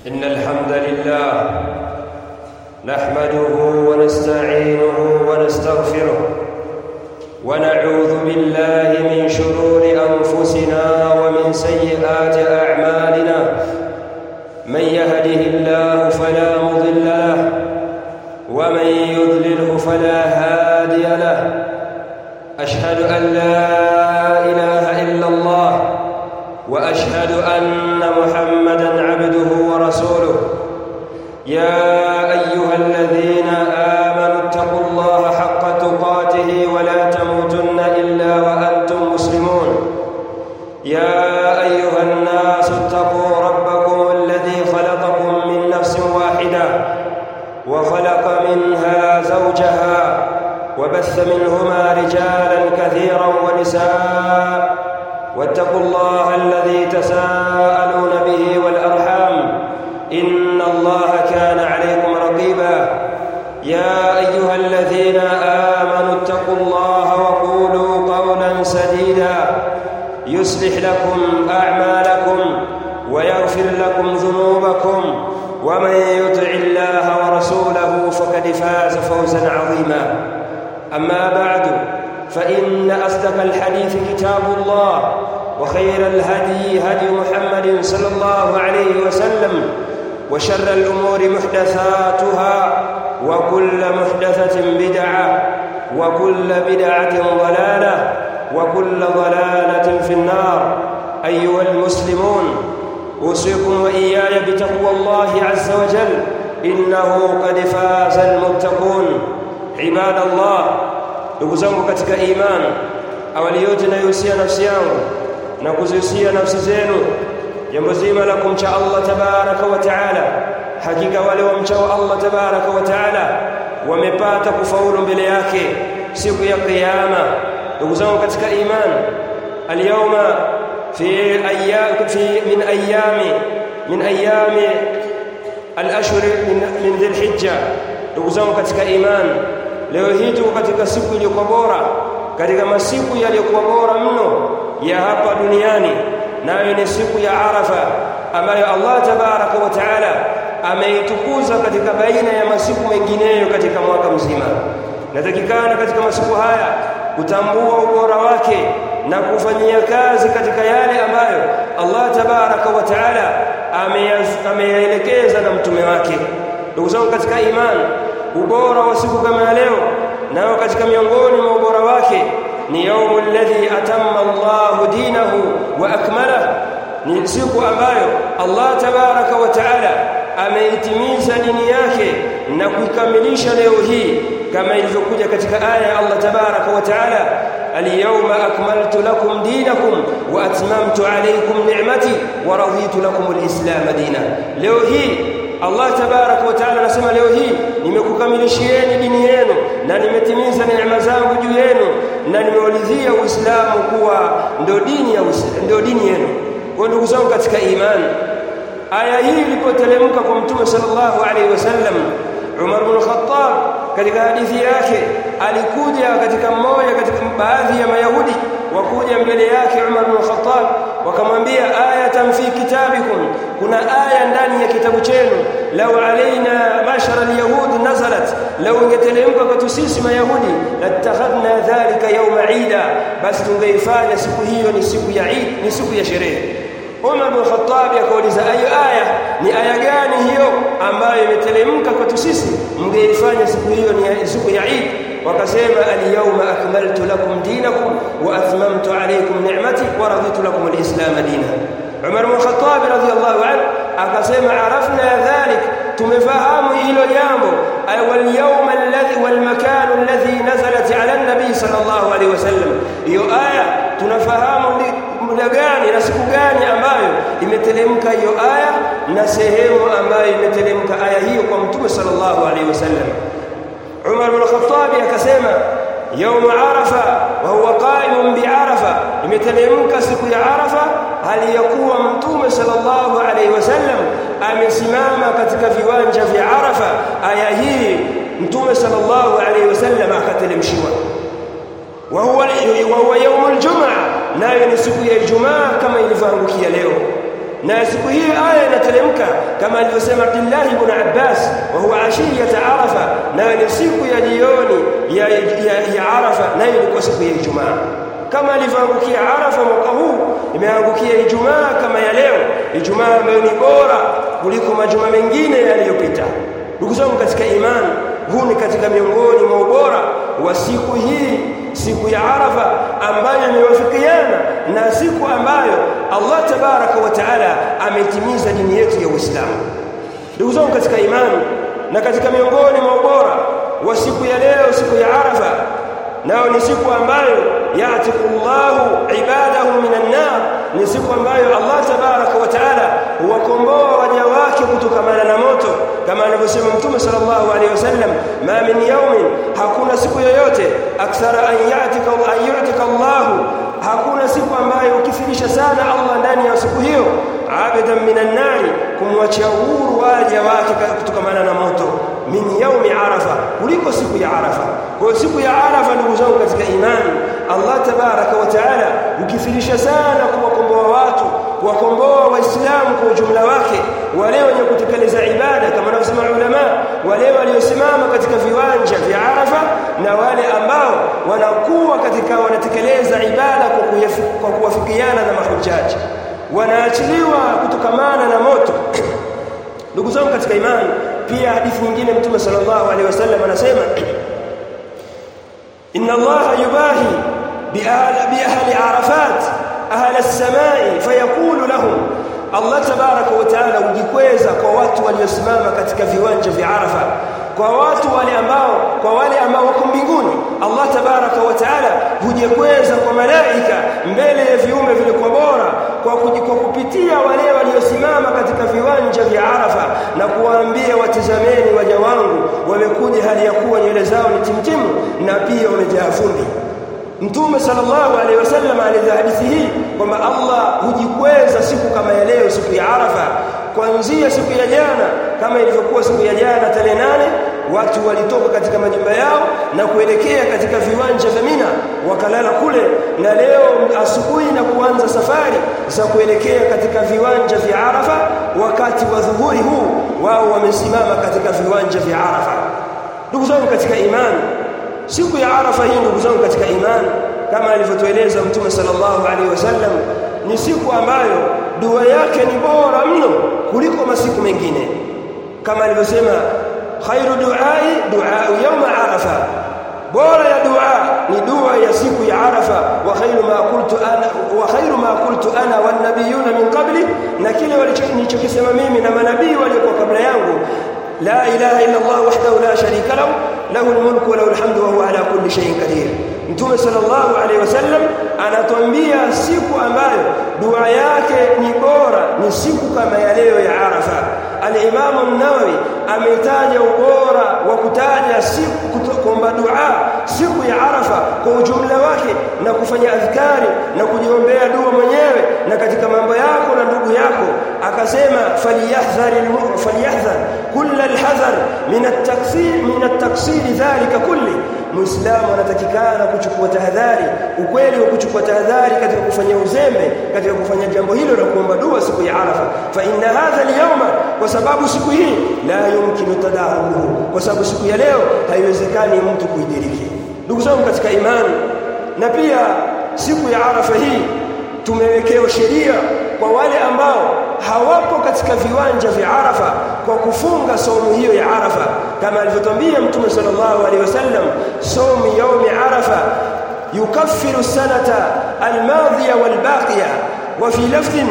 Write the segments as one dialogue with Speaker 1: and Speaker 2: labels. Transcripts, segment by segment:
Speaker 1: إن الحمد لله نحمده ونستعينه ونستغفره ونعوذ بالله من شرور أنفسنا ومن سيئات أعمالنا. من يهده الله فلا مضل له ومن يضلله فلا هادي له. أشهد أن لا إله إلا الله وأشهد أن محمدًا عبده ورسوله. يا أيها الذين آمنوا اتقوا الله حق تقاته ولا تموتن إلا وأنتم مسلمون. يا أيها الناس اتقوا ربكم الذي خلقكم من نفس واحدة وخلق منها زوجها وبث منهما رجالا كثيرا ونساء. واتقوا الله الذي تساءلون به والأرحام إن الله كان عليكم رقيبا. يا أيها الذين آمنوا اتقوا الله وقولوا قولا سديدا يصلح لكم أعمالكم ويغفر لكم ذنوبكم ومن يطع الله ورسوله فقد فاز فوزا عظيما. أما بعد فإن أصدق الحديث كتاب الله وخير الهدي هدي محمد صلى الله عليه وسلم وشر الأمور محدثاتها وكل محدثة بدعة وكل بدعة ضلالة وكل ضلالة في النار. أيها المسلمون، أوصيكم وإياي بتقوى الله عز وجل إنه قد فاز المتقون. عباد الله، ndugu zangu katika imani, awali yote nayusia nafsi yangu na kuzihusia nafsi zenu jambo zima la kumcha Allah tabaraka wa taala. Hakika wale wamchao Allah tabaraka wa taala wamepata kufaulu mbele yake siku ya kiyama. Ndugu zangu katika imani, al-yawma min ayami al-ashhur min dhil-hijja. Ndugu zangu katika imani, leo hii tuko katika siku iliyokuwa bora katika masiku yaliyokuwa bora mno ya hapa duniani, nayo ni siku ya Arafa ambayo Allah tabaraka wa taala ameitukuza katika baina ya masiku mengineyo katika mwaka mzima. Natakikana katika masiku haya kutambua ubora wake na kufanyia kazi katika yale ambayo Allah tabaraka wa taala ameyaelekeza na mtume wake. Ndugu zangu katika imani, ubora wa siku kama leo nao katika miongoni mwa ubora wake ni yaumul ladhi atamma Allahu dinahu wa akmalahu. Ni siku ambayo Allah tabaraka wa taala ameitimiza dini yake na kuikamilisha leo hii kama ilivyokuja katika aya ya Allah tabaraka wa taala, al-yawma akmaltu lakum dinakum wa atmamtu alaykum ni'mati wa raditu lakum al-islam dina. Leo hii Allah tabaraka wa taala anasema, leo hii nimekukamilishieni dini yenu na nimetimiza neema zangu juu yenu na nimeulizia Uislamu kuwa ndio dini yenu. Kwa ndugu zangu katika imani, aya hii ilipoteremka kwa Mtume sallallahu alaihi wasallam, Umar ibn Khattab katika hadithi yake alikuja katika mmoja katika baadhi ya Mayahudi wakuja mbele yake Umar ibn Khattab wakamwambia, ayatan fi kitabikum, kuna aya ndani ya kitabu chenu, law alaina mashara alyahud nazalat, law ingeteremka kwetu sisi Mayahudi latakhadna dhalika yawma Eid, basi tungeifanya siku hiyo ni siku ya Eid, ni siku ya sherehe. Umar ibn Khattab akauliza, ayo aya ni aya gani hiyo ambayo imeteremka kwetu sisi mngeifanya siku hiyo ni siku ya Eid? Wakasema, al-yawma akmaltu lakum dinakum wa atmamtu alaykum ni'mati wa raditu lakum al-islam dina. Umar ibn Khattab radhiyallahu anhu akasema, arafna dhalik, tumefahamu hilo jambo, ay wal yawma alladhi wal makan alladhi nazalat ala an-nabi sallallahu alayhi wasallam. Hiyo aya tunafahamu muda gani na siku gani ambayo imeteremka hiyo aya na sehemu ambayo imeteremka aya hiyo kwa Mtume sallallahu alayhi wasallam. Umar ibn Khattab akasema, يوم عرفة وهو قائم بعرفة, imeteremka siku ya Arafa hali yakuwa Mtume sallallahu alaihi wasallam amesimama katika viwanja vya Arafa. Aya hii Mtume sallallahu alaihi wasallam akateremshiwa. wa huwa yawm al-jum'a, nayo ni siku ya Ijumaa kama ilivyoangukia leo. na siku hii aya inateremka kama alivyosema Abdullah ibn Abbas, wa huwa ashiyat Arafa, na ni siku ya jioni ya Arafa, na ilikuwa siku ya Ijumaa. Kama alivyoangukia Arafa mwaka huu, imeangukia Ijumaa kama ya leo, Ijumaa ambayo ni bora kuliko majuma mengine yaliyopita. Ndugu zangu katika imani, huu ni katika miongoni mwa ubora wa siku hii, siku ya Arafa, ambayo imewafikiana na siku ambayo Allah tabaraka wa taala ametimiza dini yetu ya Uislamu. Ndugu zangu katika imani, na katika miongoni mwa ubora wa siku ya leo, siku ya Arafa, nao ni siku ambayo ya'tiqullahu ibadahu minan nar, ni siku ambayo Allah tabaraka wa taala huwakomboa waja wake kutokana na moto, kama alivyosema Mtume sallallahu alaihi wasallam, ma min yawmin, hakuna siku yoyote, akthara an ya'tika Allahu, hakuna siku ambayo ukithirisha sana Allah ndani ya siku hiyo, abadan minan nar, kumwachia uhuru waja wake kutokana na moto, min yaumi Arafa, kuliko siku ya Arafa. Kwa siku ya Arafa, ndugu zangu katika imani, Allah tabaraka wa taala ukithirisha sana kuwakomboa watu, kuwakomboa waislamu kwa ujumla wake, wale wenye kutekeleza ibada kama wanavyosema ulama, wale waliosimama katika viwanja vya Arafa, na wale ambao wanatekeleza ibada kwa kuwafikiana na mahujaji, wanaachiliwa kutokamana na moto. Ndugu zangu katika imani, pia hadithi nyingine Mtume sallallahu alaihi wasallam anasema, inna Allaha yubahi bi ahli Arafat ahli as-samai fayaqulu lahum, Allah tabaraka wa taala hujikweza kwa watu waliosimama katika viwanja vya Arafa, kwa wale ambao wako mbinguni. Allah tabaraka wa taala hujikweza kwa malaika mbele ya viumbe vile kwa bora, kwa kupitia wale waliosimama katika viwanja vya Arafa, na kuwaambia, watizameni waja wangu wamekuja hali ya kuwa nywele zao ni timtimu na pia wamejaa vumbi. Mtume sallallahu alaihi wasallam alieleza hadithi hii kwamba Allah hujikweza siku kama ya leo, siku ya Arafa, kuanzia siku ya jana. Kama ilivyokuwa siku ya jana tarehe 8, watu walitoka katika majumba yao na kuelekea katika viwanja vya Mina, wakalala kule, na leo asubuhi na kuanza safari za kuelekea katika viwanja vya Arafa. Wakati wa dhuhuri huu wao wamesimama katika viwanja vya Arafa. Ndugu zangu katika imani, siku ya Arafa hii, ndugu zangu katika imani, kama alivyotueleza Mtume sallallahu alaihi wasallam, ni siku ambayo dua yake ni bora mno kuliko masiku mengine, kama alivyosema, khairu du'a yawm Arafa, bora ya dua ni dua ya siku ya Arafa. Wa khairu ma qultu ana wan nabiyuna min qabli, na kile walichokisema mimi na manabii waliokuwa kabla yangu, la ilaha illa Allah wahdahu la sharika lahu, lahu almulku wa lahu alhamdu wa huwa ala kulli shay'in qadir. Mtume sallallahu alaihi wasallam anatuambia siku ambayo dua yake ni bora ni siku kama ya leo ya Arafa. Al-Imam an-Nawawi ametaja ubora wa kutaja siku kuomba dua siku ya Arafa kwa ujumla wake, na kufanya adhkari na kujiombea dua mwenyewe na katika mambo yako na ndugu yako. Akasema, falyahdhar kull al-hadhar min at-taqsir dhalika kulli, Muislamu anatakikana kuchukua tahadhari, ukweli wa kuchukua tahadhari katika kufanya uzembe, katika kufanya jambo hilo la kuomba dua siku ya Arafa. Fa inna hadha al-yawma, kwa sababu siku hii, la yumkinu tadaruhu, kwa sababu siku ya leo haiwezekani mtu kuidiriki. Ndugu zangu katika imani, na pia siku ya Arafa hii tumewekewa sheria kwa wale ambao hawapo katika viwanja vya Arafa kwa kufunga saumu hiyo ya Arafa, kama alivyotwambia Mtume sallallahu alaihi wasallam, saumu yaumi Arafa yukaffiru sanata almadhiya walbaqiya. Wa fi lafdhin,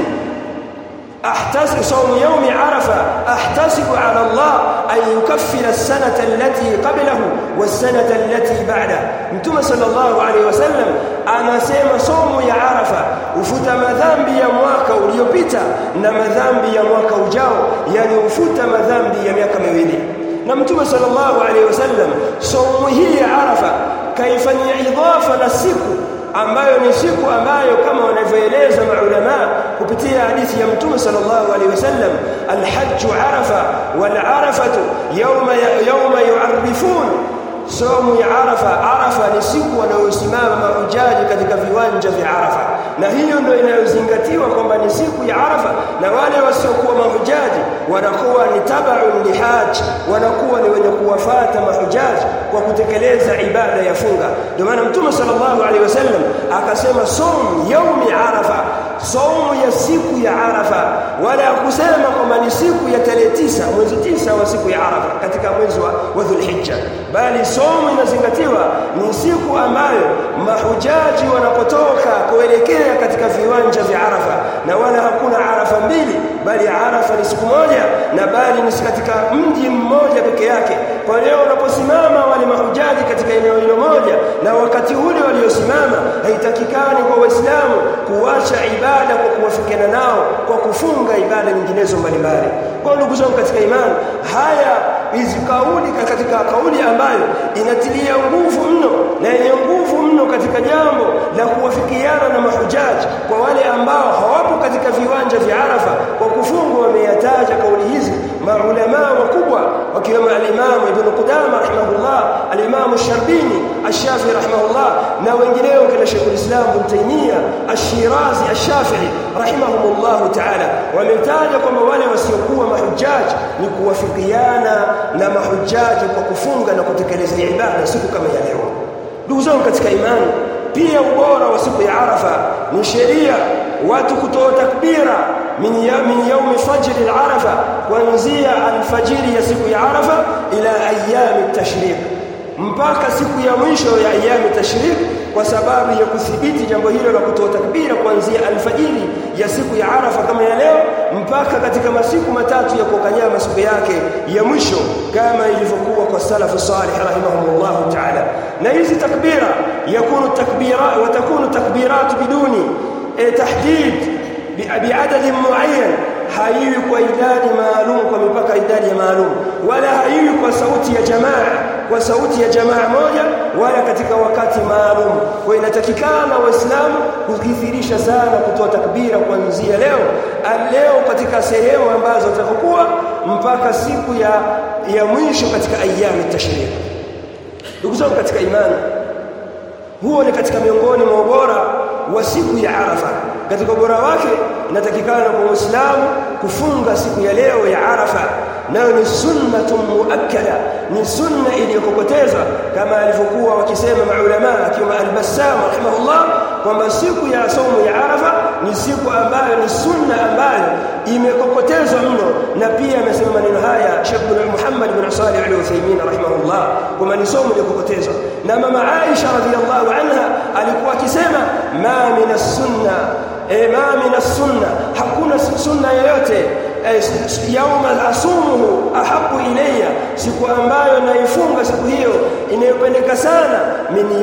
Speaker 1: احتسب صوم يوم عرفه احتسب على الله ان يكفر السنه التي قبله والسنه التي بعده. Mtume sallallahu alaihi wasallam anasema somo ya Arafa ufuta madhambi ya mwaka uliopita na madhambi ya mwaka ujao, yani ufuta madhambi ya miaka miwili. Na Mtume sallallahu alaihi wasallam somo hii ya Arafa kaifanyia idhafa na siku ambayo ni siku ambayo kama wanavyoeleza maulama kupitia hadithi ya Mtume sallallahu alaihi wasallam, al-hajj Arafa wal arafatu yawma yu'arrifun. Saumu ya Arafa ni siku wanayosimama mahujaji katika viwanja vya Arafa, na hiyo ndio inayozingatiwa kwamba ni siku ya Arafa, na wale wasiokuwa mahujaji wanakuwa ni tabaun lihaji, wanakuwa ni wenye kuwafuata mahujaji kwa kutekeleza ibada ya funga. Ndio maana Mtume sallallahu alaihi wasallam akasema saum yaumi Arafa, saumu ya siku ya Arafa, wala kusema kwamba ni siku ya tarehe 9 mwezi 9 wa siku ya Arafa katika mwezi wa Dhulhijja, bali saumu inazingatiwa ni siku ambayo mahujaji wanapotoka kuelekea katika viwanja vya Arafa, na wala hakuna Arafa mbili, bali Arafa ni siku moja, na bali ni katika mji mmoja peke yake. Kwa leo unaposimama wale mahujaji katika eneo hilo moja, na wakati ule waliosimama, haitakikani kwa Waislamu kuacha ibada kwa kuwafikiana nao kwa kufunga ibada nyinginezo mbalimbali. Kwa ndugu zangu katika imani, haya hizi kauli katika kauli ambayo inatilia nguvu mno na yenye nguvu mno katika jambo la kuwafikiana na mahujaji kwa wale ambao hawapo katika viwanja vya Arafa kwa kufunga. Wameyataja kauli hizi maulama wakubwa wakiwemo al-Imam Ibn Qudama rahimahullah, al-Imam Ash-Sharbini Ash-Shafi'i rahimahullah, na wengineo kama Sheikh al-Islam Ibn Taymiyyah Ash-Shirazi Ash-Shafi'i rahimahumullah ta'ala. Wametaja kwamba wale wasiokuwa mahujaji ni kuwafikiana na mahujaji kwa kufunga na kutekeleza ibada siku kama ya leo. Ndugu zangu katika imani, pia ubora wa siku ya Arafa ni sheria watu kutoa takbira min yaumi fajr al-Arafa, kuanzia alfajiri ya siku ya Arafa ila ayyam at-tashriq, mpaka siku ya mwisho ya ayyam at-tashriq, kwa sababu ya kuthibiti jambo hilo la kutoa takbira kuanzia alfajiri ya siku ya Arafa kama ya leo mpaka katika masiku matatu ya kukanyama siku yake ya mwisho, kama ilivyokuwa kwa salafu salih rahimahumullah ta'ala. Na hizi takbira yakunu takbira wa takunu takbirat biduni tahdid biadad muayyan, haiwi kwa idadi maalum, kwa mipaka idadi ya maalum, wala haiwi kwa sauti ya jamaa moja, wala katika wakati maalum. Kwa inatakikana Waislamu kukithirisha sana kutoa takbira kuanzia leo katika sehemu ambazo zitakuwa mpaka siku ya mwisho katika ayyam at-tashriq. Ndugu zangu katika imani, huo ni katika miongoni mwa ubora wa siku ya Arafa. Katika ubora wake inatakikana kwa Muislamu kufunga siku ya leo ya Arafa, nayo ni sunnatun muakkada, ni sunna iliyokokotezwa, kama alivyokuwa wakisema maulama akiwa al-Bassam rahimahullah kwamba siku ya saumu ya Arafa ni siku ambayo ni sunna ambayo imekokotezwa mno. Na pia amesema maneno haya Sheikh Muhammad bin Salih al-Uthaymeen rahimahullah kwamba ni saumu iliyokokotezwa. Na mama Aisha radhiyallahu anha alikuwa akisema ma min as-sunna, hakuna sunna yoyote yauma asumuhu ahabu ilayya, siku ambayo naifunga siku hiyo inayopendeka sana min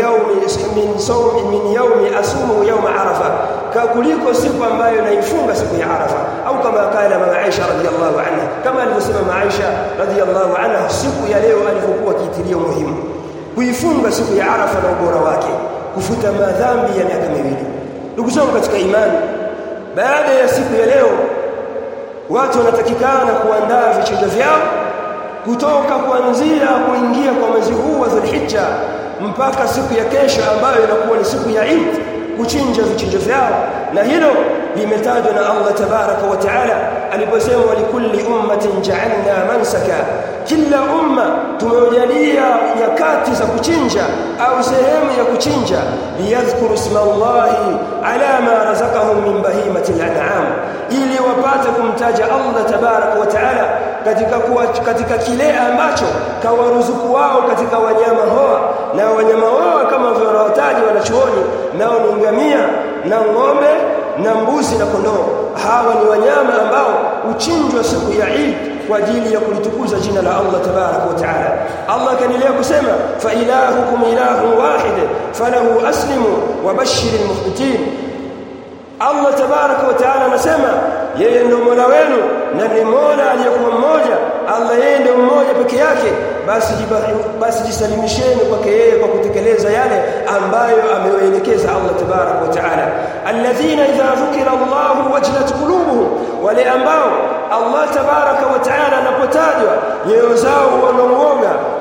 Speaker 1: yaumi asumuhu yauma Arafa, kuliko siku ambayo naifunga siku ya Arafa. Au kama kala mama Aisha radhiyallahu anha, kama alivyosema mama Aisha radhiyallahu anha, siku ya leo alivyokuwa kiitilio muhimu kuifunga siku ya Arafa na ubora wake, kufuta madhambi ya miaka miwili. Ndugu zangu katika imani, baada ya siku ya leo watu wanatakikana kuandaa vichinjo vyao kutoka kuanzia kuingia kwa mwezi huu wa Dhulhijja mpaka siku ya kesho ambayo inakuwa ni siku ya Eid, kuchinja vichinjo vyao. Na hilo limetajwa na Allah tabaraka wa taala aliposema walikulli ummatin ja'alna mansaka, kila umma tumewajalia nyakati za kuchinja au sehemu ya kuchinja, liyadhkuru isma Allahi ala ma razaqahum min bahimatil an'am, ili wapate kumtaja Allah tabaraka wa taala katika kile ambacho kawaruzuku wao katika wanyama hoa. Na wanyama hoa kama wanawataja wanachuoni, nao ni ngamia na ng'ombe na mbuzi na kondoo. Hawa ni wanyama ambao uchinjwa siku ya Eid kwa ajili ya kulitukuza jina la Allah tabaraka wa taala. Allah kaendelea kusema fa ilahukum ilahun wahid falahu aslimu wabashshiril mukhbitin. Allah tabaraka wa taala anasema yeye ndio Mola wenu na ni Mola aliyekuwa mmoja. Allah yeye ndio mmoja peke yake, basi jisalimisheni kwake yeye kwa kutekeleza yale ambayo amewaelekeza Allah tabaraka wa taala. Alladhina idha dhukira Allah wajilat qulubuhum, wale ambao Allah tabaraka wa taala anapotajwa nyoyo zao wanauoga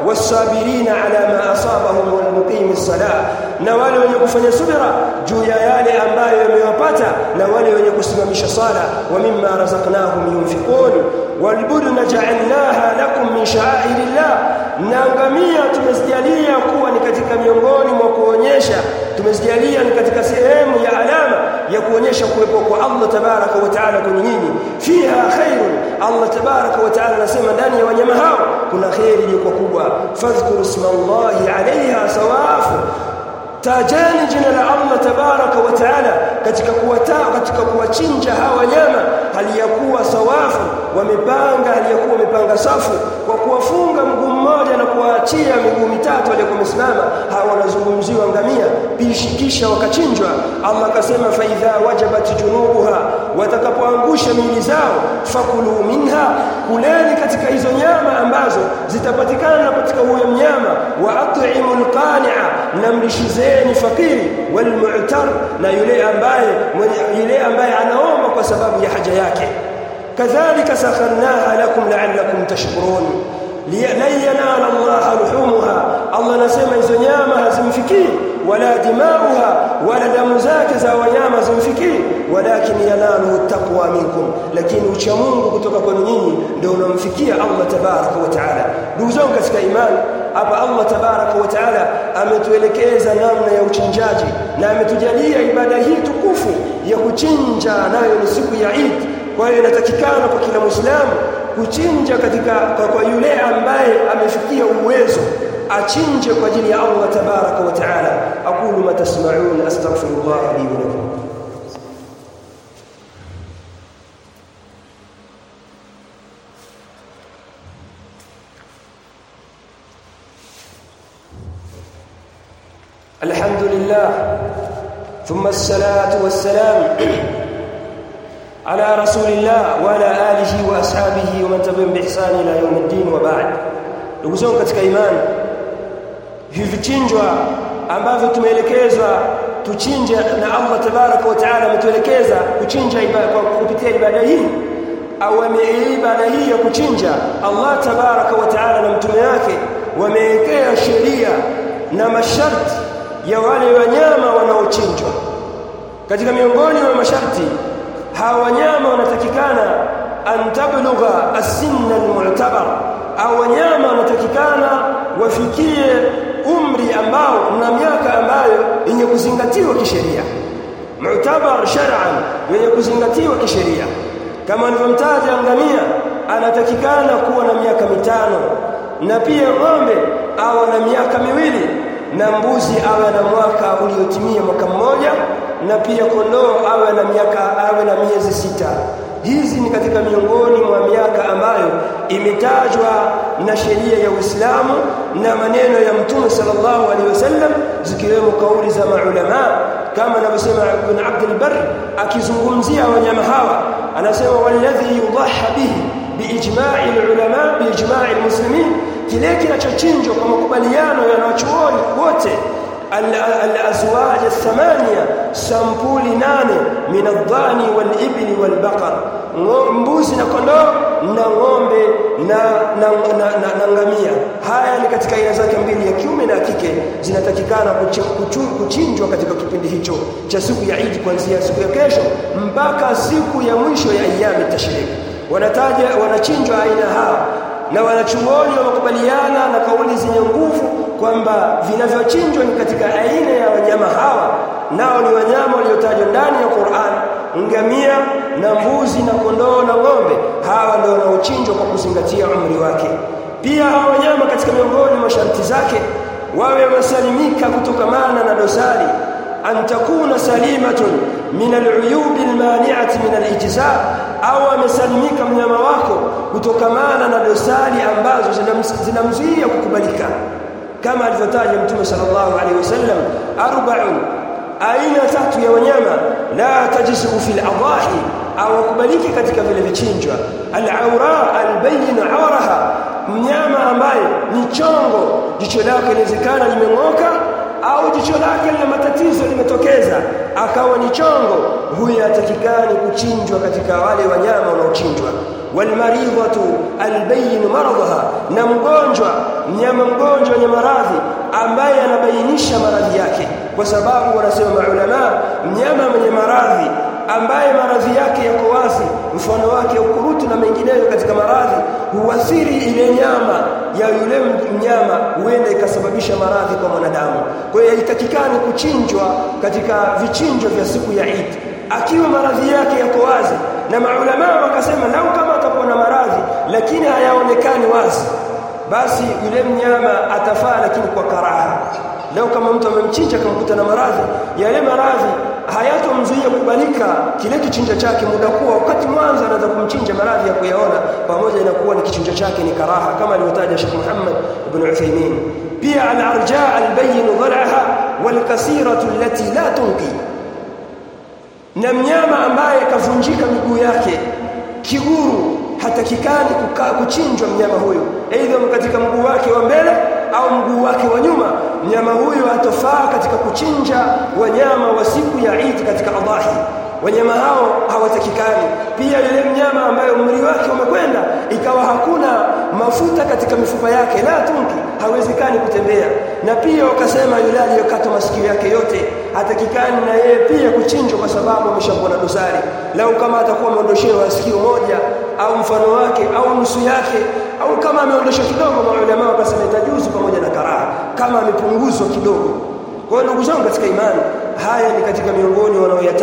Speaker 1: wasabirina ala ma asabahum wal muqimis salah, na wale wenye kufanya subira juu ya yale ambayo yamewapata, na wale wenye kusimamisha sala. Wa mimma razaqnahum yunfiqun wal budna ja'alnaha lakum min sha'airillah, na ngamia tumezijalia kuwa ni katika miongoni mwa kuonyesha, tumezijalia ni katika sehemu ya alama ya kuonyesha kuwepo kwa Allah tabaraka wa taala kwa nyinyi. Fiha khairun, Allah tabaraka wa taala anasema ndani ya wanyama hao kuna khairi iliyokuwa kubwa. Fadhkuru ismallahi alaiha sawafu, tajani jina la Allah tabaraka wa taala katika kuwachinja hawa wanyama, hali ya kuwa sawafu, wamepanga safu, kwa kuwafunga mguu mmoja na kuwaachia miguu mitatu waliokuwa wamesimama. Hawa wanazungumziwa ngamia, kisha wakachinjwa. Allah akasema fa idha wajabat junubuha, watakapoangusha miili zao, fakulu minha, kuleni katika hizo nyama ambazo zitapatikana katika huyo mnyama. Wa at'imul qani'a, namlishizeni fakiri, wal mu'tar, na yule ambaye anaomba kwa sababu ya haja yake. kadhalika sakharnaha lakum la'allakum tashkurun lan yanala Allah luhumha, Allah anasema hizo nyama hazimfikii, wala dimauha, wala damu zake za wanyama hazimfikii, walakin yanalu taqwa minkum, lakini ucha Mungu kutoka kwa nyinyi ndio unamfikia Allah tabaraka wa taala. Ndugu zangu katika imani, hapa Allah tabaraka wa taala ametuelekeza namna ya uchinjaji, na ametujalia ibada hii tukufu ya kuchinja, nayo ni siku ya Eid. Kwa hiyo inatakikana kwa kila Muislamu kuchinja kwa yule ambaye amefikia uwezo, achinje kwa ajili ya Allah tabaraka wa taala. Aqulu ma tasma'un, astaghfirullah li wa lakum. alhamdulillah thumma as-salatu was-salam ala rasulillah wa ala alihi wa ashabihi wa man tabi'ahum bi ihsan ila yawm ad-din wa ba'd. Ndugu zangu katika imani, hivi vichinjwa ambavyo tumeelekezwa tuchinje, na Allah tabaraka wa taala ametuelekeza kuchinja kupitia ibada hii, au ibada hii ya kuchinja, Allah tabaraka wa taala na mtume wake wamewekea sheria na masharti ya wale wanyama wanaochinjwa. Katika miongoni mwa masharti, hawa wanyama wanatakikana an tablugha as-sinna al-mu'tabar, au wanyama wanatakikana wafikie umri ambao na miaka ambayo yenye kuzingatiwa kisheria, mu'tabar shar'an, yenye kuzingatiwa kisheria. Kama alivyomtaja ngamia anatakikana kuwa na miaka 5, na pia ng'ombe awe na miaka 2, na mbuzi awe na mwaka uliotimia mwaka mmoja, na pia kondoo awe na miezi 6. Hizi ni katika miongoni mwa miaka ambayo imetajwa na sheria ya Uislamu na maneno ya Mtume sallallahu alaihi wasallam, zikiwemo kauli za maulama kama anavyosema Ibn Abd al-Barr akizungumzia wanyama hawa, anasema walladhi yudhahha bihi biijma'i al-ulama biijma'i al-muslimin, kile kinachochinjwa kwa makubaliano ya wanachuoni wote, al-azwaj ath-thamaniya, sampuli 8 min ad-dhani wal-ibli wal-baqar, mbuzi na kondoo na ng'ombe na ngamia. Haya ni katika aina zake mbili, ya kiume na kike, zinatakikana kuchinjwa katika kipindi hicho cha siku ya Eid, kuanzia siku ya kesho mpaka siku ya mwisho ya ayyami tashrik. Wanachinjwa aina hawa, na wanachuoni wamekubaliana na kauli zenye nguvu kwamba vinavyochinjwa ni katika aina ya wanyama hawa, nao ni wanyama waliotajwa ndani ya Qur'an, ngamia na mbuzi na kondoo na ng'ombe. Hawa ndio wanaochinjwa kwa kuzingatia umri wake. Pia hawa wanyama katika miongoni mwa sharti zake wawe wamesalimika kutokamana na dosari, an takuna salimatun min al-uyub al-mani'ati min al-ijza, au amesalimika mnyama wako kutokamana na dosari ambazo zinamzuia kukubalika, kama alivyotaja Mtume sallallahu alaihi wasallam, 4 aina 3 ya wanyama la tajisu fil adahi, au kubaliki katika vile vichinjwa. Al-awra al-bayyin awraha, mnyama ambaye ni chongo, jicho lake linawezekana limeng'oka, au jicho lake lina matatizo limetokeza akawa ni chongo, huyu hatakikani kuchinjwa katika wale wanyama wanaochinjwa. walmaridhatu albayyin maradhaha, na mgonjwa, mnyama mgonjwa wenye maradhi ambaye anabainisha maradhi yake, kwa sababu wanasema maulama mnyama mwenye maradhi ambaye maradhi yake yako wazi, mfano wake ukurutu na mengineyo katika maradhi, huathiri ile nyama ya yule mnyama, huenda ikasababisha maradhi kwa mwanadamu. Kwa hiyo haitakikani kuchinjwa katika vichinjo vya siku ya Eid akiwa maradhi yake yako wazi. Na maulama wakasema lau kama atakuwa na maradhi lakini hayaonekani wazi, basi yule mnyama atafaa, lakini kwa karaha. Leo kama mtu amemchinja akamkuta na maradhi, yale maradhi hayatomzuia kubalika kile kichinja chake, muda kuwa wakati mwanzo anaanza kumchinja maradhi ya kuyaona, pamoja inakuwa ni kichinja chake ni karaha, kama alivyotaja Sheikh Muhammad ibn Uthaymeen. Pia al-arja al-bayyin dhal'aha wal-kasiratu allati la tunqi, na mnyama ambaye kavunjika miguu yake, kiguru, hatakikani kuchinjwa mnyama huyo, aidha katika mguu wake wa mbele au mguu wake wa nyuma. Mnyama huyo hatofaa katika kuchinja wanyama wa siku ya Eid katika adhahi, wanyama hao hawatakikani. Pia yule mnyama ambaye umri wake umekwenda ikawa hakuna mafuta katika mifupa yake, la tunki, hawezekani kutembea. Na pia wakasema yule aliyokata masikio yake yote hatakikani na yeye pia kuchinjwa, kwa sababu ameshakuwa na dosari. Lau kama atakuwa ameondoshewa sikio moja au mfano wake au nusu yake, au kama ameondosha kidogo, maulama wakasema itajuzu pamoja na karaha kama amepunguzwa kidogo. Kwa hiyo ndugu zangu katika imani, haya ni katika miongoni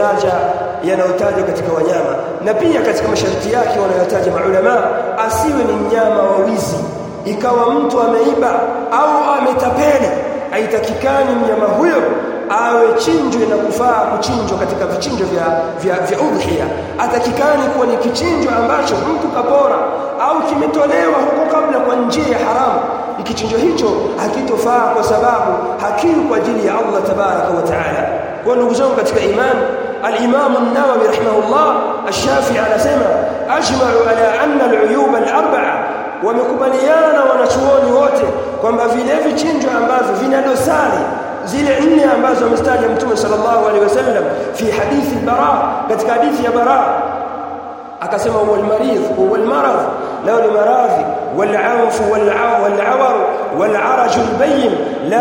Speaker 1: yanayotajwa katika wanyama. Na pia katika masharti yake wanayotaja maulama, asiwe ni mnyama wa wizi, ikawa mtu ameiba au ametapeli. Haitakikani mnyama huyo awe chinjwe na kufaa kuchinjwa katika vichinjo vya udhiya. Atakikani kuwa ni kichinjo ambacho mtu kapora au kimetolewa huko kabla kwa njia ya haramu. Kichinjo hicho hakitofaa, kwa sababu hakiwi kwa ajili ya Allah tabaraka wa taala. Kwa ndugu zangu katika imani, al-Imam an-Nawawi rahimahullah ash-Shafi'i anasema ajma'u ala anna al-uyub al-arba'a, wamekubaliana na wanachuoni wote kwamba vile vichinjo ambavyo vina dosari zile nne ambazo amestaja Mtume sallallahu alaihi wasallam fi hadithi al-Bara, katika hadithi ya Bara akasema huwa al-maridh huwa al-marad, lao ni maradhi, wal-anf wal-awar wal-araj al-bayyin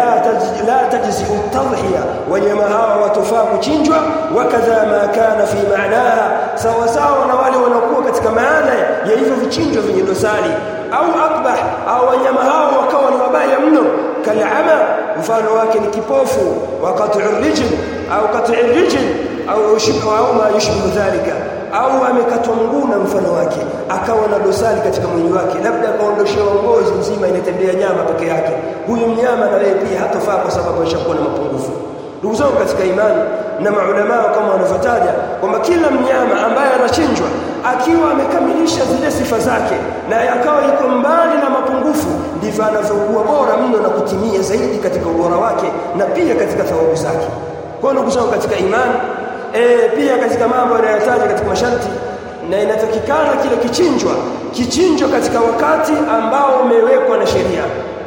Speaker 1: la tajzi at-tadhiya, wanyama hawa watofaa kuchinjwa. Wakadha ma kana fi ma'naha, sawa sawa na wale wanakuwa katika maana ya hivyo vichinjo vyenye dosari, au akbah, au wanyama hao wakawa ni wabaya mno, kal'ama, mfano wake ni kipofu, wa qat'u rijl au qat'u rijl au yushbihu au ma yushbihu dhalika, au amekatwa mguu na mfano wake, akawa na dosari katika mwili wake, labda kaondoshewa ngozi nzima inatembea nyama peke yake. Huyu mnyama na yeye pia hatofaa, kwa sababu alishakuwa na mapungufu. Ndugu zangu katika imani, na maulama kama wanavyotaja kwamba kila mnyama ambaye anachinjwa akiwa amekamilisha zile sifa zake na yakawa yuko mbali na mapungufu, ndivyo anavyokuwa bora mno na kutimia zaidi katika ubora wake na pia katika thawabu zake. Kwa ndugu zangu katika imani, pia katika mambo yanayotaja katika masharti, na inatakikana kile kichinjwa katika wakati ambao umewekwa na sheria,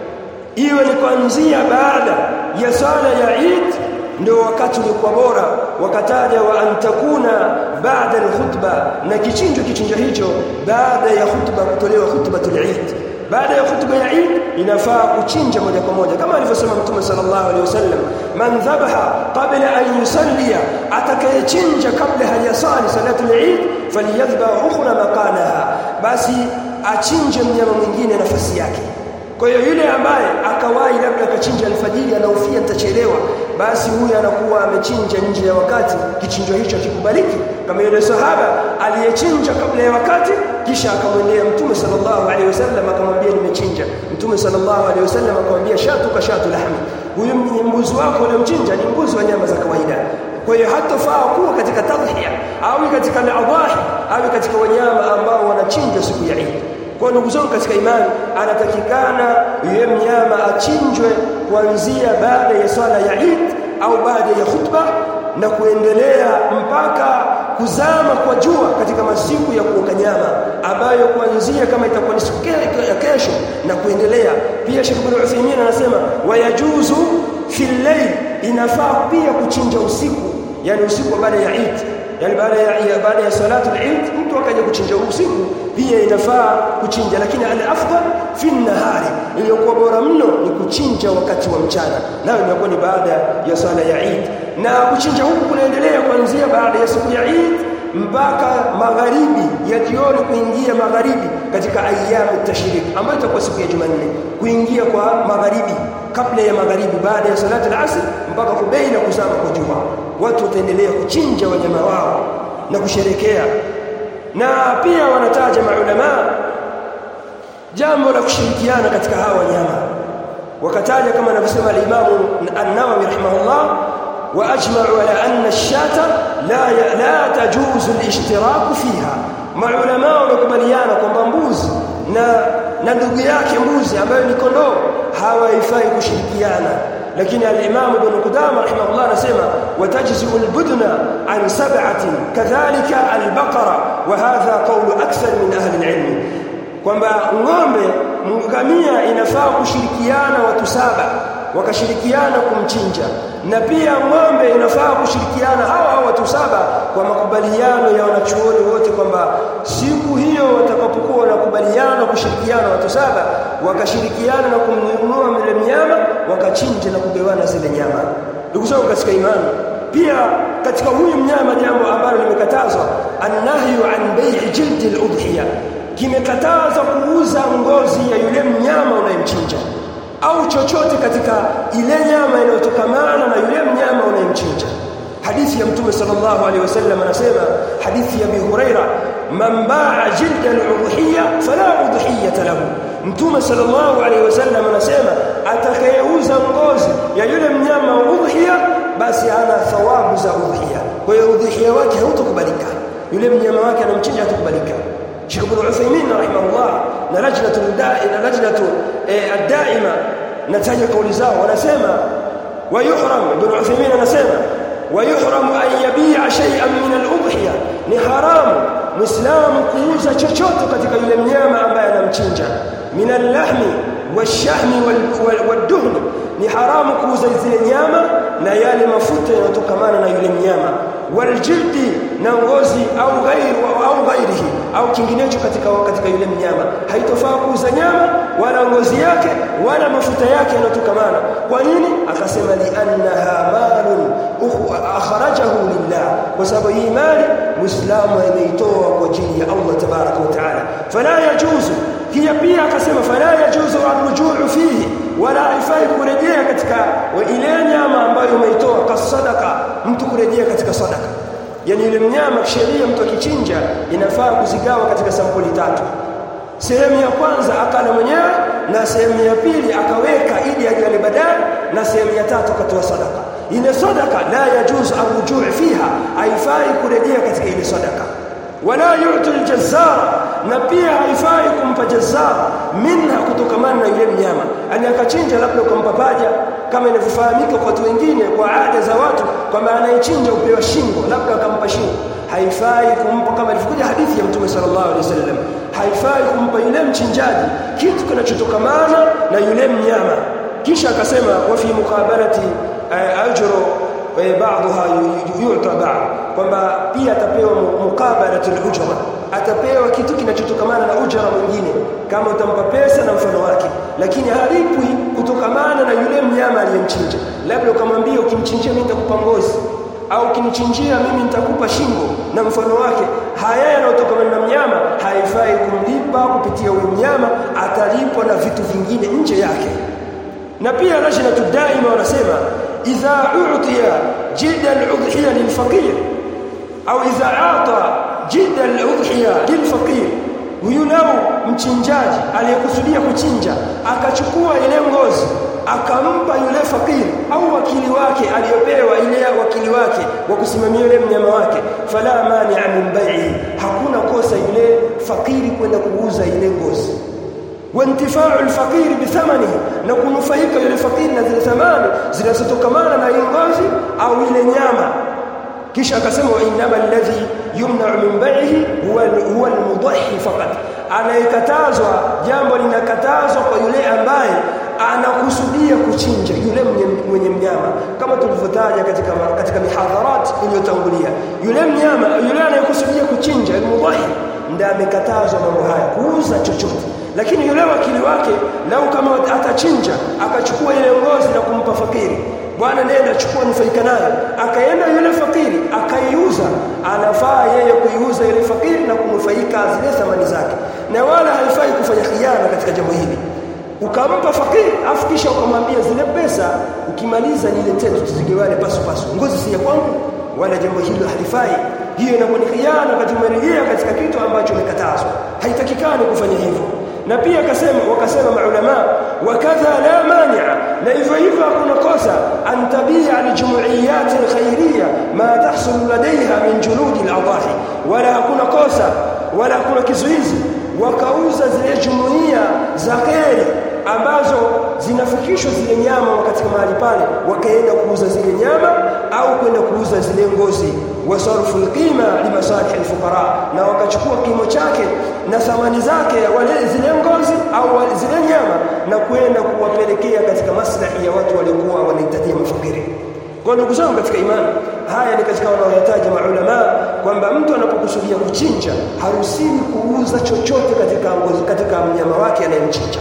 Speaker 1: iwe ni kuanzia baada ya sala ya Eid, ndio wakati ulikuwa bora. Wakataja wa antakuna baada al-khutba, na kichinjo hicho baada ya khutba, kutolewa khutbatul Eid. Baada ya khutba ya Eid inafaa kuchinja moja kwa moja, kama alivyosema Mtume sallallahu alaihi wasallam, man dhabaha qabla an yusalliya, atakayechinja kabla hajasali salatul Eid, falyadhbah ukhra maqanaha, basi achinje mnyama mwingine nafasi yake. Kwa hiyo yule ambaye akawahi labda akachinja alfajiri, anaofia nitachelewa, basi huyu anakuwa amechinja nje ya wakati, kichinjo hicho kikubaliki. Kama yule sahaba aliyechinja kabla ya wakati, kisha akamwendea Mtume sallallahu alaihi wasallam akamwambia nimechinja. Mtume sallallahu alaihi wasallam akamwambia shatu lahmi, huyu mbuzi wako uliomchinja ni mbuzi wa nyama za kawaida. Kwa hiyo hatofaa kuwa katika tadhiya au katika al-adhahi au katika wanyama ambao wanachinjwa siku ya Eid. Kwa ndugu zangu katika imani, anatakikana yule mnyama achinjwe kuanzia baada ya swala ya Eid au baada ya khutba na kuendelea mpaka kuzama kwa jua katika masiku ya kuoka nyama, ambayo kuanzia kama itakuwa ni siku ya kesho na kuendelea. Pia Sheikh Ibn Uthaymeen anasema wayajuzu fil layl, inafaa pia kuchinja usiku, yani usiku baada ya Eid. yani baada ya salatu al-Eid mtu akaja kuchinja usiku pia inafaa kuchinja, lakini al-afdal fi an-nahari, iliyokuwa bora mno ni kuchinja wakati wa mchana, nayo inakuwa ni baada ya sala ya Eid. Na kuchinja huku kunaendelea kuanzia baada ya siku ya Eid mpaka magharibi ya jioni, kuingia magharibi katika ayyamu tashrik, ambayo itakuwa siku ya Jumanne, kuingia kwa magharibi, kabla ya magharibi, baada ya salati al-asr mpaka kubaina kuzama kwa jua, watu wataendelea kuchinja wanyama wao na kusherekea. Na pia wanataja maulama jambo la kushirikiana katika hawa wanyama, wakataja kama anavyosema al-Imam an-Nawawi rahimahullah, واجمعوا على ان الشاة لا تجوز الاشتراك فيها. maulama wanakubaliana kwamba mbuzi na ndugu yake mbuzi ambayo ni kondoo hawaifai kushirikiana, lakini al-Imam Ibn Qudamah rahimahullah anasema watajzi al-budna an sab'atin kadhalika al-baqara, wa hadha qawlu akthar min ahli al-ilm, kwamba ng'ombe ngamia inafaa kushirikiana watu 7 wakashirikiana kumchinja, na pia ng'ombe inafaa kushirikiana hao watu 7 kwa makubaliano ya wanachuoni wote, kwamba siku hiyo watakapokuwa wanakubaliana kushirikiana watu 7 wakashirikiana na kumnunua mle mnyama wakachinja na kugawana zile nyama. Ndugu zangu katika imani, pia katika huyu mnyama jambo ambalo limekatazwa, an-nahyu an bai'i jildi al-udhiya, kimekataza kuuza ngozi ya yule mnyama unayemchinja au chochote katika ile nyama inayotokamana na yule mnyama unayemchinja. Hadithi ya Mtume sallallahu alaihi wasallam anasema, hadithi ya Abi Huraira, man ba'a jilda al-udhiyya fala udhiyata lahu. Mtume sallallahu alaihi wasallam anasema, atakayeuza ngozi ya yule mnyama wa udhiya basi ana thawabu za udhiya, kwa hiyo udhiya wake hautokubalika, yule mnyama wake anamchinja hatakubalika. Sheikh Ibn Uthaymeen rahimahullah na lajnatu ad-daima nataja kauli zao, wanasema wayuhram, Ibn Uthaymeen anasema wayuhram an yabi'a shay'an min al-udhiya, ni haramu muislamu kuuza chochote katika yule mnyama ambaye anamchinja, min al-lahmi wash-shahmi wad-duhn, ni haramu kuuza zile nyama na yale mafuta yanayotokana na yule mnyama, waljildi, na ngozi au ghairihi au kinginecho katika yule mnyama, haitofaa kuuza nyama wala ngozi yake wala mafuta yake yanayotokana. Kwa nini? Akasema li annaha malun akhrajahu lillah, kwa sababu hii mali muislamu ameitoa kwa ajili ya Allah tabaraka wa taala, fala yajuzu. Pia akasema fala yajuzu ar-rujuu fihi, wala haifai kurejea katika ile nyama ambayo umeitoa, kasadaka, mtu kurejea katika sadaka. Yani ile mnyama sheria mtu akichinja inafaa kuzigawa katika sampuli 3. Sehemu ya kwanza akala mwenyewe, na sehemu ya pili akaweka ili ajali baadaye, na sehemu ya 3 akatoa sadaka. Ile sadaka la yajuzu ar-rujuu fiha, haifai kurejea katika ile sadaka. Wala yu'tul jazzara, na pia haifai kumpa jazzara minha, kutokamana na yule mnyama. Ani akachinja labda ukampa paja, kama inavyofahamika kwa watu wengine, kwa ada za watu, kwamba anayechinja upewa shingo, labda akampa shingo, haifai kumpa, kama ilivyokuja hadithi ya Mtume sallallahu alaihi wasallam, haifai kumpa yule mchinjaji kitu kinachotokamana na yule mnyama. Kisha akasema wa fi muqabalati ajru baadha yu'ta ba'd, kwamba pia atapewa muqabalatul ujra, atapewa kitu kinachotokamana na ujra mwingine, kama utampa pesa na mfano wake, lakini halipwi kutokamana na yule mnyama aliyemchinja. Labda ukamwambia ukimchinjia mimi nitakupa ngozi, au ukinichinjia mimi nitakupa shingo na mfano wake, haya yanayotokana na mnyama haifai kumlipa kupitia huyo mnyama, atalipwa na vitu vingine nje yake. Na pia lajnatu daima wanasema idha u'tiya jilda al-udhiya lil-faqir au idha ata jilda al-udhiya lil-faqir, huyu nao mchinjaji aliyekusudia kuchinja akachukua ile ngozi akampa yule fakiri au wakili wake aliyopewa, ile wakili wake wa kusimamia yule mnyama wake, fala mani'a min bai'i, hakuna kosa yule fakiri kwenda kuuza ile ngozi. وانتفاع الفقير بثمنه, na kunufaika yule fakiri na zile thamani zinazotokamana na ile ngozi au ile nyama. Kisha akasema wa innama alladhi yumna'u min bai'ihi huwa al-mudahhi faqat, anayekatazwa, jambo linakatazwa kwa yule ambaye anakusudia kuchinja, mwenye mnyama, kama tulivyotaja katika mihadharat iliyotangulia. Yule mnyama yule anayekusudia kuchinja al-mudhahi ndiye amekatazwa mambo haya, kuuza chochote. Lakini yule wakili wake lau kama atachinja akachukua ile ngozi na kumpa fakiri, bwana nenda chukua nufaika nayo, akaenda yule fakiri akaiuza, anafaa yeye kuiuza ile fakiri na kunufaika zile thamani zake, na wala haifai kufanya khiana katika jambo hili. Ukampa fakiri afikisha ukamwambia zile pesa ukimaliza niletee tuzigawane pasu pasu, ngozi si ya kwangu, wala jambo hilo halifai. Hiyo inakuwa ni khiana katika katika kitu ambacho umekatazwa, haitakikani kufanya hivyo. Na pia wakasema maulama wakadha la mani'a, na hivyo hakuna kosa antabia aljumuiyat alkhairiyya ma tahsul ladayha min julud aladahi, wala hakuna kosa wala hakuna kizuizi wakauza zile jumuiya za khairi ambazo zinafikishwa zile nyama katika mahali pale, wakaenda kuuza zile nyama au kwenda kuuza zile ngozi, wasarfu alqima limasalih alfuqara, na wakachukua kimo chake na thamani zake wale zile ngozi au zile nyama na kwenda kuwapelekea katika maslahi ya watu waliokuwa wanahitaji mafakiri. Kwa ndugu zangu katika imani, haya ni katika wanaoyataja maulama kwamba mtu anapokusudia kuchinja haruhusiwi kuuza chochote katika mnyama wake anayemchinja.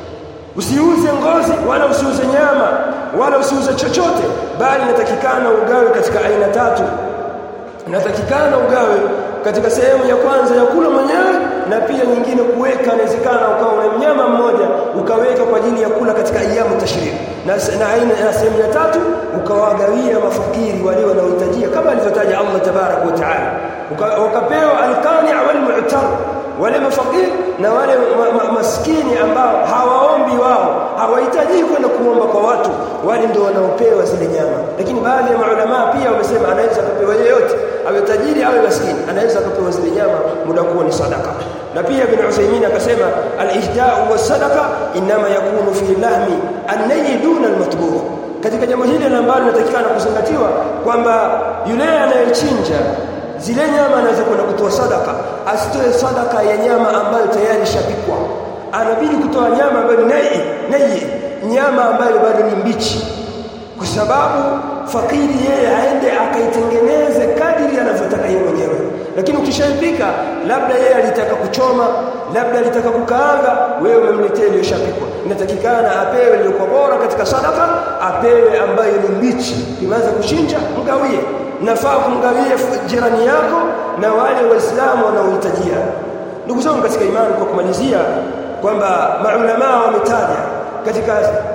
Speaker 1: Usiuze ngozi wala usiuze nyama wala usiuze chochote, bali inatakikana ugawe katika aina tatu. Inatakikana ugawe katika sehemu ya kwanza ya kula mwenyewe, na pia nyingine kuweka, inawezekana ukawa na mnyama mmoja ukaweka kwa ajili ya kula katika ayamu tashrik, na sehemu ya tatu ukawagawia mafakiri wale wanaohitajia kama alivyotaja Allah tabarak wa taala, wakapewa alqani' wal mu'tar, wale mafakiri na wale maskini ambao hawaombi, wao hawahitaji kwenda kuomba kwa watu, wale ndio wanaopewa zile nyama. Lakini baadhi ya maulama pia wamesema anaweza kupewa yeyote, awe tajiri awe maskini, anaweza kupewa zile nyama, muda kuwa ni sadaka. Na pia Ibn Uthaymeen akasema al-ihda'u was-sadaqa inma yakunu fi lahmi an-nay duna al-matbu'. Katika jambo hili ambalo linatakikana kuzingatiwa kwamba yule anayechinja zile nyama anaweza kwenda kutoa sadaka, asitoe sadaka ya nyama ambayo tayari shapikwa, anabidi kutoa nyama ambayo ni nyama ambayo bado ni mbichi, kwa sababu fakiri yeye aende akaitengeneze kadiri anavyotaka yeye mwenyewe. Lakini ukishaipika, labda yeye alitaka kuchoma, labda alitaka kukaanga, wewe umemletea ile shapikwa, inatakikana apewe ile kwa bora katika sadaka, apewe ambayo ni mbichi. Kimaanza kuchinja, mgawie, nafaa kumgawia jirani yako na wale waislamu wanaohitajia. Ndugu zangu katika imani, kwa kumalizia kwamba maulama wametaja katika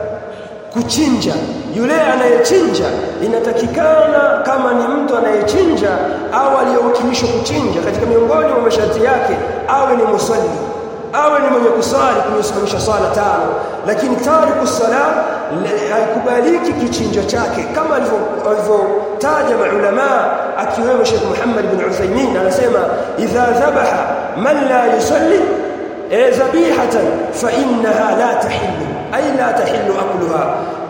Speaker 1: kuchinja, yule anayechinja inatakikana kama ni mtu anayechinja au aliyewakilishwa kuchinja, katika miongoni mwa masharti yake awe ni musalli, awe ni mwenye kusali, kusimamisha sala tano. Lakini tariku sala haikubaliki kichinjo chake, kama alivyotaja maulama akiwemo Sheikh Muhammad bin Uthaymeen, anasema idha dhabaha man la yusalli zabihatan fa innaha la tahillu, ay la tahillu akluha.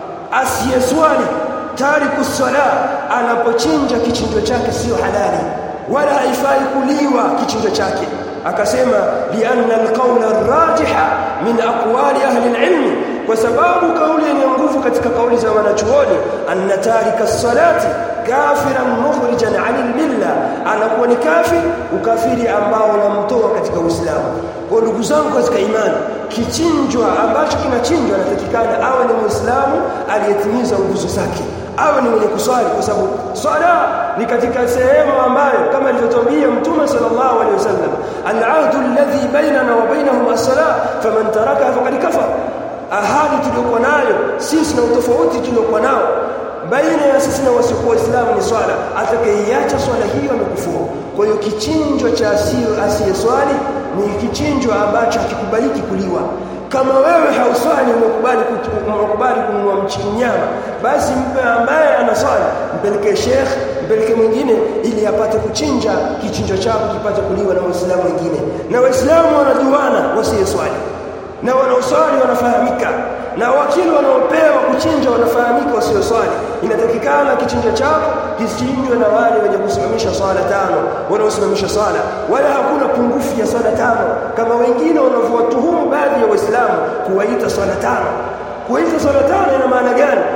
Speaker 1: Asiyeswali tariku sala anapochinja kichinjo chake sio halali, wala haifai kuliwa kichinjo chake. Akasema lianna alqawla arrajiha min aqwali ahli alilm, kwa sababu kauli yenye nguvu katika kauli za wanachuoni, anna tarika salati kafiran mukhrijan 'anil milla, anakuwa ni kafiri, ukafiri ambao unamtoa katika Uislamu. Kwa ndugu zangu katika imani, kichinjwa ambacho kinachinjwa anatakikana awe ni Muislamu aliyetimiza nguzo zake, awe ni mwenye kuswali, kwa sababu swala ni katika sehemu ambayo kama alivyotuambia Mtume sallallahu alaihi wasallam, al-ahdu alladhi bainana wa bainahum as-salah faman taraka faqad kafara. Ahadi tuliyokuwa nayo sisi na utofauti tuliokuwa nao baina ya sisi na wasiokuwa Waislamu ni swala, atakayeacha swala hiyo amekufuru. Kwa hiyo kichinjo cha asiyeswali ni kichinjo ambacho hakikubaliki kuliwa. Kama wewe hauswali, umekubali kununua mnyama, basi mpe ambaye anaswali, mpeleke sheikh, mpeleke mwingine, ili apate kuchinja kichinjo chako kipate kuliwa na Waislamu wengine. Na Waislamu wanajuana wasiyeswali, na wanaoswali wanafahamika, na wakili wanaopewa kuchinja wanafahamika wasioswali. Inatakikana kichinjo chako kichinjwe na wale wenye kusimamisha swala tano, wanaosimamisha swala, wala hakuna pungufu ya swala tano kama wengine wanavyowatuhumu baadhi ya Waislamu kuwaita swala tano. Kuwaita swala tano ina maana gani?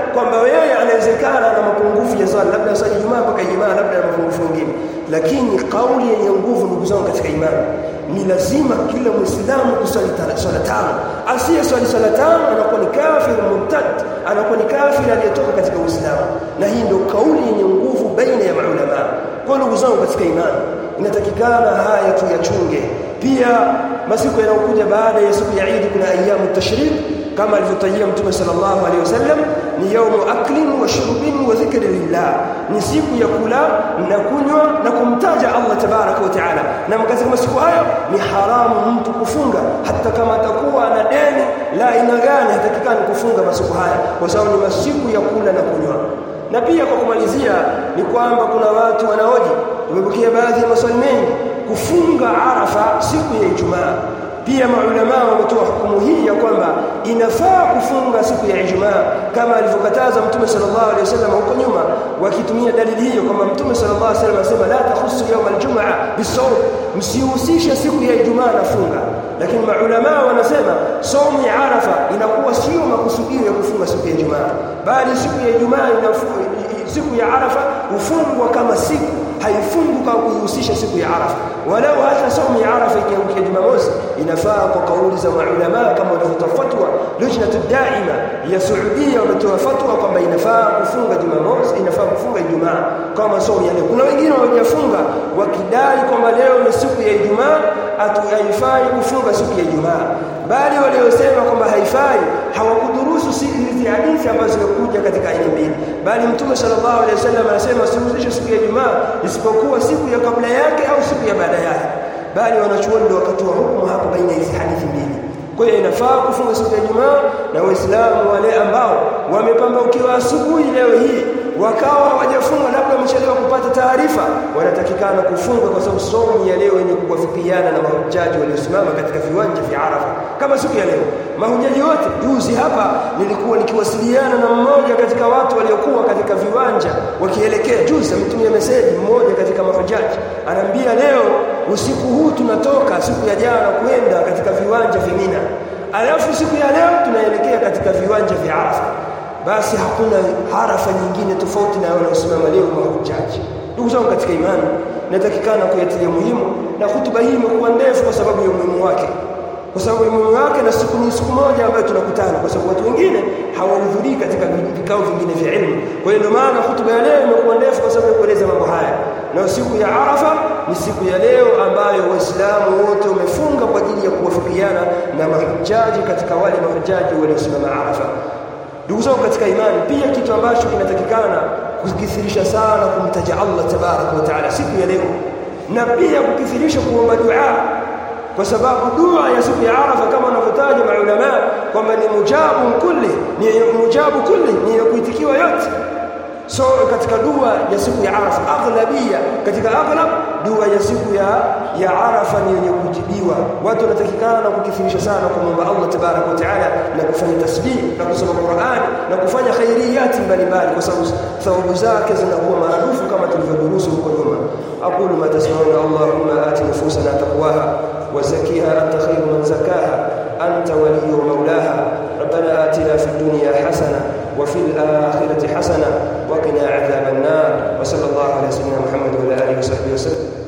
Speaker 1: kwamba yeye anawezekana na mapungufu ya swala, labda swali Ijumaa mpaka Ijumaa, labda na mapungufu mengine, lakini kauli yenye nguvu ndugu zangu katika imani ni lazima kila Muislamu kusali swala tano. Asiye swala tano anakuwa ni kafir murtad, anakuwa ni kafir aliyetoka katika Uislamu. Na hii ndio kauli yenye nguvu baina ya maulama. Kwa ndugu zangu katika imani, inatakikana haya tuyachunge. Pia masiku yanayokuja baada ya siku ya Eid kuna ayamu tashrik, kama alivyotajia Mtume sallallahu alaihi wasallam, ni yaumu aklin wa shurbin wa dhikri lillah, ni siku ya kula na kunywa na kumtaja Allah tabaraka wa taala. Na katika masiku hayo ni haramu mtu kufunga, hata kama atakuwa na deni la aina gani, hatakikani kufunga masiku haya, kwa sababu ni masiku ya kula na kunywa. Na pia kwa kumalizia ni kwamba kuna watu wanaoji, tumepokea baadhi ya maswali mengi, kufunga Arafa siku ya Ijumaa. Pia maulama wametoa hukumu hii ya kwamba inafaa kufunga siku ya Ijumaa kama alivyokataza Mtume sallallahu alaihi wasallam huko nyuma, wakitumia dalili hiyo kwamba Mtume sallallahu alaihi wasallam asema la takhussu yawm al-jum'a bis-sawm, msihusishe siku ya Ijumaa na funga. Lakini maulama wanasema saumu ya Arafa inakuwa sio makusudio ya kufunga siku ya Ijumaa, bali siku ya Ijumaa siku ya Arafa hufungwa kama siku, haifungwi kwa kuihusisha siku ya Arafa. Walau hata saumu ya Arafa ikiangukia Jumamosi, inafaa kwa kauli za maulama kama walivyotoa fatwa Lajnatu Daima ya Saudia, wametoa fatwa kwamba inafaa kufunga Jumamosi, inafaa kufunga Ijumaa kama saumu ya leo. Kuna wengine hawajafunga wakidai kwamba leo ni siku ya Ijumaa, haifai kufunga siku ya Ijumaa, bali waliosema kwamba haifai hawakudurusu hizi hadithi ambazo zimekuja katika aina mbili. Bali Mtume sallallahu alaihi wasallam anasema usihusishe siku ya Ijumaa isipokuwa siku ya kabla yake au siku ya baada yake, bali wanachuoni ndio wakatoa hukumu hapo baina hizi hadithi mbili. Kwa hiyo inafaa kufunga siku ya Ijumaa, na Waislamu wale ambao wamepambaukiwa asubuhi leo hii wakawa hawajafunga, labda wamechelewa kupata taarifa, wanatakikana kufunga, kwa sababu saumu ya leo yenye kuwafikiana na mahujaji waliosimama katika viwanja vya Arafa kama siku ya leo. Mahujaji wote, juzi hapa nilikuwa nikiwasiliana na mmoja katika watu waliokuwa katika viwanja wakielekea, juzi ametumia meseji mmoja katika mahujaji, anambia leo usiku huu tunatoka siku ya jana kwenda katika viwanja vya Mina, alafu siku ya leo tunaelekea katika viwanja vya Arafa. Basi hakuna Arafa nyingine tofauti na wanaosimama leo mahujaji. Ndugu zangu katika imani, natakikana kuyatilia muhimu, na hutuba hii imekuwa ndefu kwa sababu ya umuhimu wake, kwa sababu ya umuhimu wake, na siku moja ambayo tunakutana, kwa sababu watu wengine hawahudhurii katika vikao vingine vya elimu. Kwa hiyo ndio maana hutuba ya leo imekuwa ndefu kwa sababu ya kueleza mambo haya. Na siku ya Arafa ni siku ya leo ambayo Waislamu wote wamefunga kwa ajili ya kuwafikiana na mahujaji katika wale mahujaji waliosimama Arafa. Ndugu zangu katika imani, pia kitu ambacho kinatakikana kukithirisha sana kumtaja Allah tabaraka wa taala siku ya leo, na pia kukithirisha kuomba dua, kwa sababu dua ya siku ya Arafa kama wanavyotaja maulama kwamba ni mujabu kulli, ni ya kuitikiwa yote. So katika dua ya siku ya Arafa aghlabia, katika aghlab dua ya siku ya Arafa ni yenye kujibiwa. Watu wanatakikana kukithirisha sana kumwomba Allah tabaraka wa taala, na kufanya tasbih na kusoma Qur'an na kufanya khairiyati mbalimbali, kwa sababu thawabu zake zinakuwa maarufu kama tulivyodurusu huko nyuma. aqulu ma tasma'una. Allahumma ati nufusana taqwaha wa zakkiha anta khayru man zakkaha anta waliyyu mawlaha. rabbana atina fid dunya hasana wa fil akhirati hasana wa qina adhaban nar. wa sallallahu ala sayyidina Muhammad wa ala alihi wa sahbihi wa sallam.